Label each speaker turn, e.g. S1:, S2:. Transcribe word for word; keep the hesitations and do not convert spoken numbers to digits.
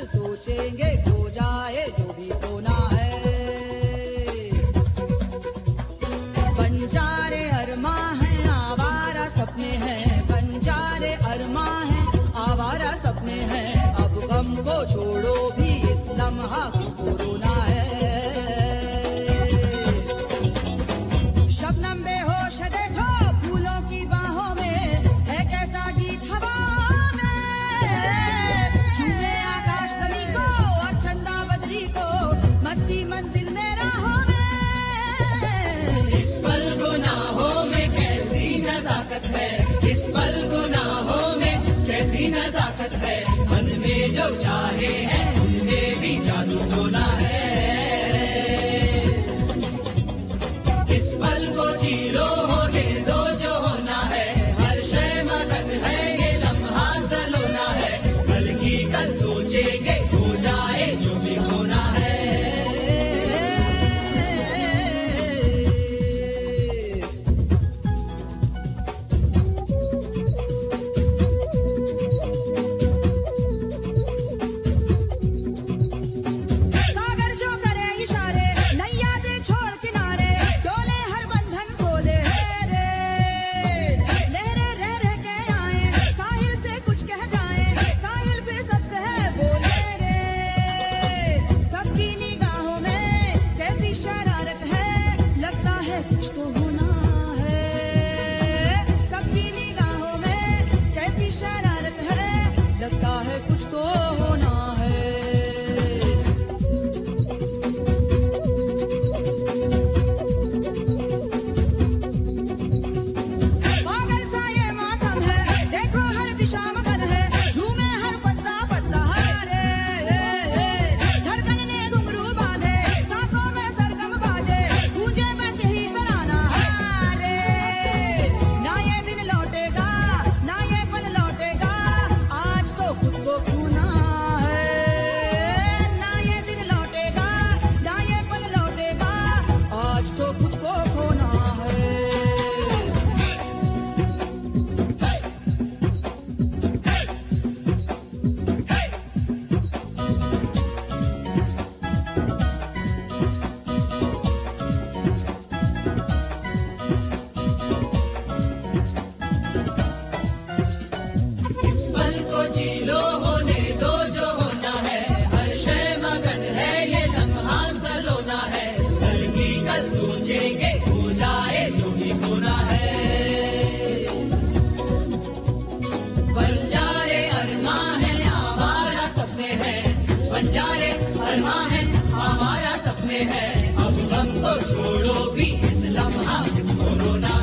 S1: सोचेंगे खो जाए जो भी खोना है। बंजारे अरमा है आवारा सपने हैं, बंजारे अरमा है आवारा सपने हैं। अब गम को छोड़ो भी इस लम्हा किसको रोना है। शबनम बेहोश है देखो फूलों की बाहों में, है कैसा गीत हवा में। झूमे आकाश बनी को और चंदा बदरी को, मस्ती मंजिल में राहों में।
S2: इस पल गुनाहों में कैसी नजाकत है, इस पल गुनाहों में कैसी नजाकत है। मन में जो चाहे है उनमें भी जादू होना है। इस पल को जी लो होने दो जो होना है, हर शय मगन है ये लम्हा सलोना है। कल की कल सोचेंगे हो जाए जो भी होना है।
S1: सागर जो करे इशारे नैया दे छोड़ किनारे, डोले हर बंधन खोले रे। लहरे रह रह के आए साहिल से कुछ कह जाए, साहिल भी सबसे है बोले रे। सबकी निगाहों में कैसी शरारत है, लगता है कुछ तो होना है। सबकी निगाहों में कैसी शरारत है, लगता है कुछ तो होना है। पागल सा ये मौसम है देखो हर दिशा मगन है, झूमे हर पत्ता पत्ता रे। धड़कन ने घुंघरू बांधे सांसों में सरगम बाजे, गूंजे बस यही तराना रे। ना ये दिन लौटेगा ना ये पल लौटेगा, आज तो खुद को खोना है। ना ये दिन लौटेगा ना ये पल लौटेगा, आज तो खुद को खोना है।
S2: इस पल को जी लो होने दो जो होना है, हर शय मगन है ये लम्हा सलोना है। कल की कल सोचेंगे हो जाए जो भी होना है। बंजारे अरमा है आवारा सपने हैं, बंजारे अरमा है आवारा सपने हैं। अब गम को छोड़ो भी इस लम्हा किसको रोना